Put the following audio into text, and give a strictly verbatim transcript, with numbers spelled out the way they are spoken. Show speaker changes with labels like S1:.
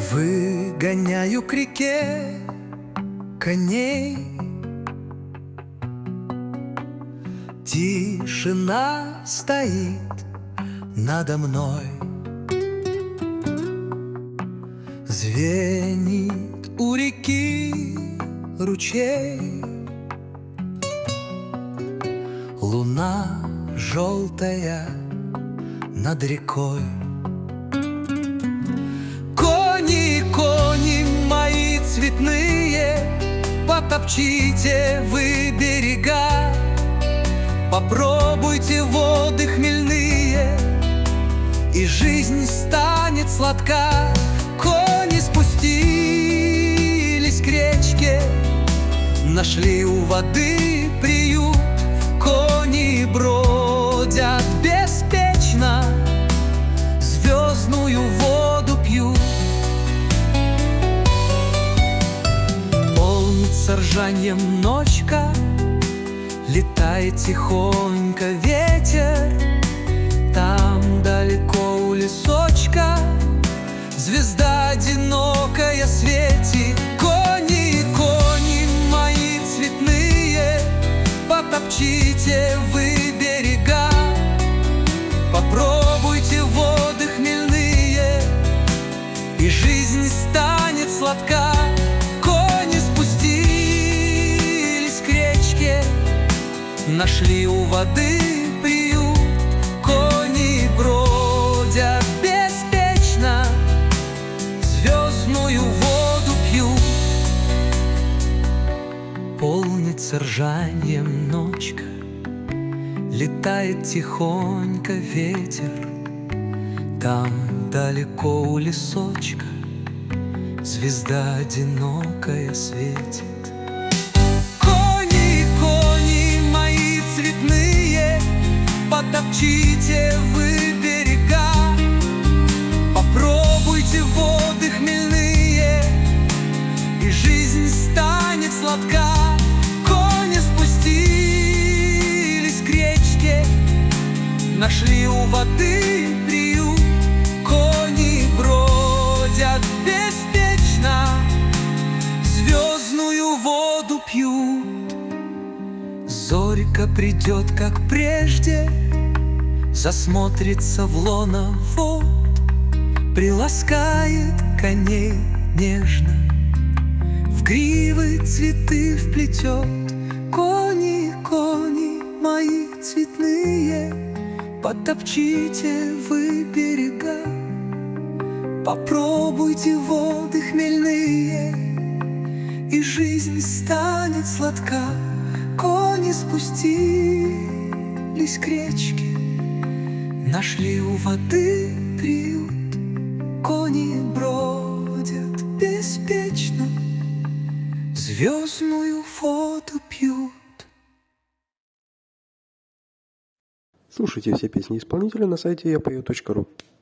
S1: Выгоняю к реке коней. Тишина стоит надо мной. Звенит у реки ручей. Луна желтая над рекой. Кони, кони мои цветные, потопчите вы берега, попробуйте воды хмельные, и жизнь станет сладка. Кони спустились к речке, нашли у воды приют. Кони бродят беспечно, звездную воду пьют. Полнится ржаньем ночка, летает тихонько ветер. Там далеко у лесочка звезда одинокая светит. Кони, кони мои цветные, потопчите вы берега, попробуйте воды хмельные, и жизнь станет сладка. Кони спустились к речке, нашли у воды приют. Кони бродят беспечно, звездную воду пьют. Полнится ржаньем ночка, летает тихонько ветер. Там далеко у лесочка звезда одинокая светит. Кони, кони мои цветные, потопчите вы берега, попробуйте воды хмельные, и жизнь станет сладка. Кони спустились к речке, нашли у воды приют. Кони бродят беспечно, звездную воду пьют. Зорька придет, как прежде, засмотрится в лоно вод, приласкает коней нежно, в гривы цветы вплетет. Кони, кони мои цветные, потопчите вы берега, попробуйте воды хмельные, и жизнь станет сладка. Кони спустились к речке, нашли у воды приют. Кони бродят беспечно, звездную воду пьют.
S2: Слушайте все песни исполнителя на сайте я пою точка ру.